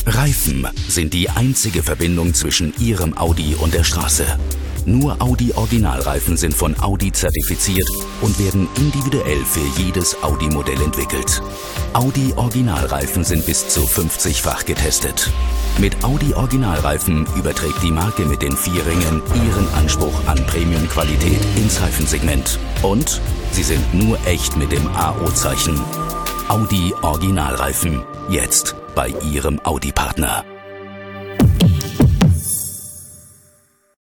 Reifen sind die einzige Verbindung zwischen Ihrem Audi und der Straße. Nur Audi Originalreifen sind von Audi zertifiziert und werden individuell für jedes Audi-Modell entwickelt. Audi Originalreifen sind bis zu 50-fach getestet. Mit Audi Originalreifen überträgt die Marke mit den 4 Ringen ihren Anspruch an Premium-Qualität ins Reifensegment. Und sie sind nur echt mit dem AO-Zeichen. Audi Originalreifen. Jetzt bei Ihrem Audi-Partner.